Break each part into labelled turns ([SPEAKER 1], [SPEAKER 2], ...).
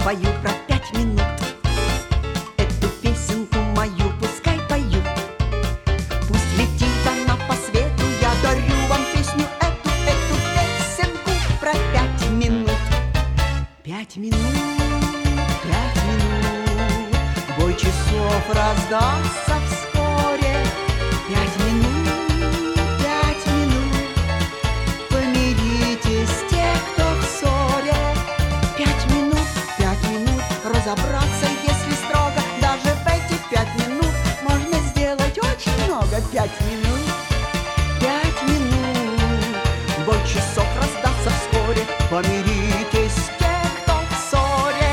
[SPEAKER 1] пою про 5 минут. Эту песенку мою пускай поют. Пусть летит она по свету, я дарю вам песню эту песенку про 5 минут. 5 минут, 5 минут, бой часов раздастся вскоре. 5 минут, 5 минут, помиритесь те, кто в ссоре. 5 минут, 5 минут, разобраться, если строго. Даже в эти 5 минут можно сделать очень много. 5 минут, 5 минут, бой часов раздастся вскоре. Помиритесь те, кто в ссоре.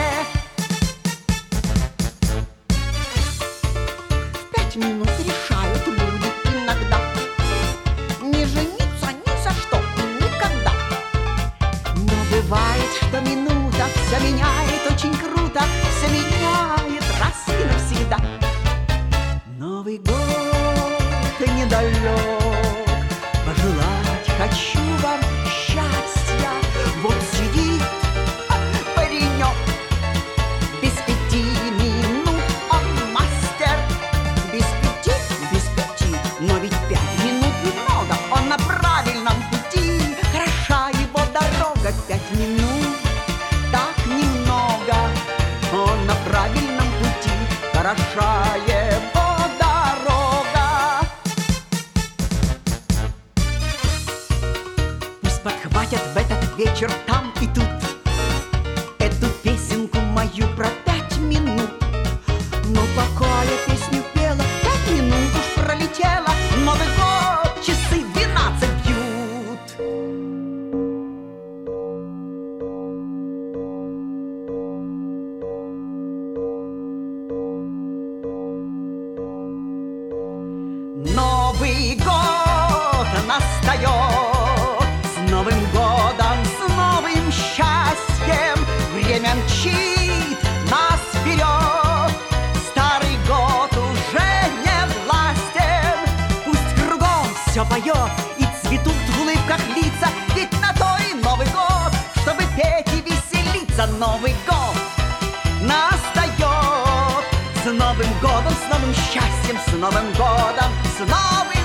[SPEAKER 1] В 5 минут решают люди иногда не жениться ни за что и никогда. Но бывает, что минута все меняет очень круто, все меняет раз и навсегда. Новый год недалек, пожелать хочу вам счастья. Вот сидит паренек, без 5 минут он мастер. Без 5, но ведь 5 минут немного, он на правильном пути. Хороша его дорога, 5 минут так немного, он на правильном пути. Хороша его дорога. Пусть подхватят в этот вечер там и тут эту песенку мою про 5 минут. Но пока я песню пела, 5 минут уж пролетело. Новый год, часы 12 бьют. Новый год настает, с Новым годом, с новым счастьем. Время мчит нас вперед, старый год уже не властен. Пусть кругом все поет и цветут в улыбках лица, ведь на то и Новый год, чтобы петь и веселиться. Новый год настает, с Новым годом, с новым счастьем, с Новым годом, с новым